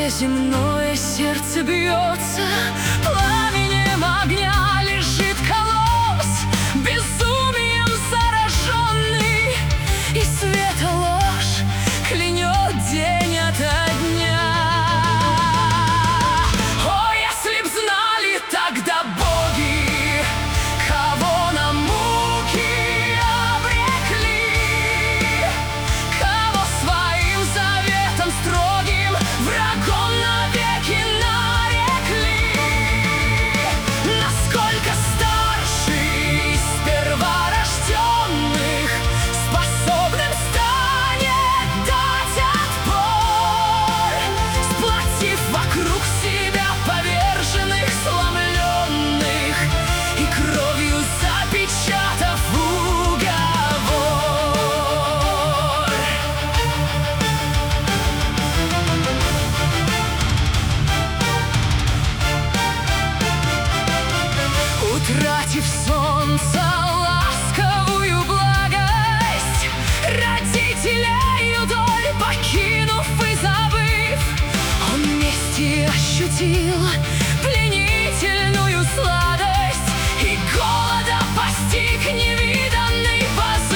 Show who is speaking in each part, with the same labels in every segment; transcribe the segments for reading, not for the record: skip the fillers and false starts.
Speaker 1: где земное сердце бьется, пламенем огня лежит колосс, безумием зараженный, и света ложь клянет день ото дня. О, если б знали тогда боги, кого на муки обрекли, кого своим заветом строгим врагом навеки нарекли, насколько старший из перворожденных способным станет дать отпор, сплотив вокруг себя поверженных, сломленных и кровью запечатав уговор. Утратив солнце ласковую благость родителей удоль, покинув и забыв, он вместе ощутил пленительную сладость, и голода постиг невиданный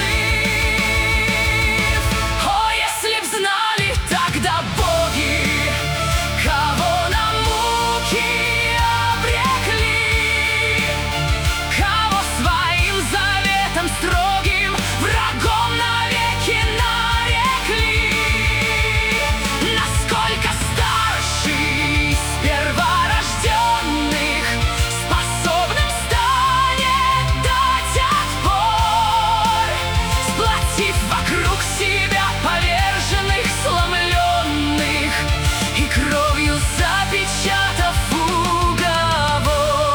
Speaker 1: позыв. О, если б знали тогда боги, кого на муки обрекли, кого своим заветом строгим врагом навеки нарекли, насколько старший из перворожденных способным станет дать отпор, сплотив вокруг себя поверженных, сломленных и кровью запечатав уговор.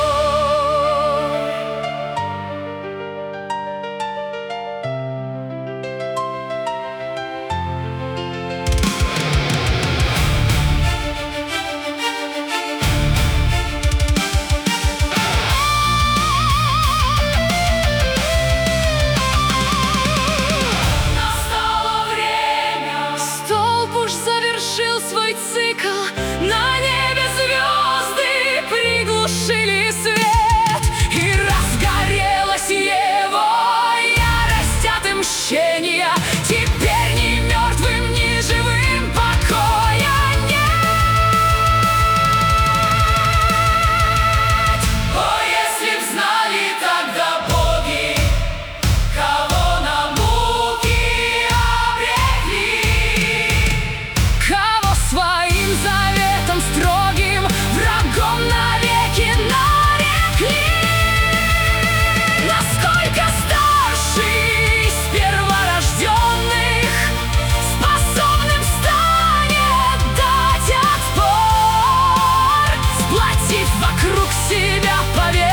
Speaker 1: Настало время, столб уж завершил свой цикл, на небе звезды приглушили свет, и разгорелась его ярость отмщения. Теперь ни мертвым, ни живым покоя нет. О, если б знали тогда боги, кого на муки обрекли, кого своим заветом строгим врагом навеки нарекли, насколько старший из перворожденных способным станет дать отпор, сплотив вокруг себя поверженных,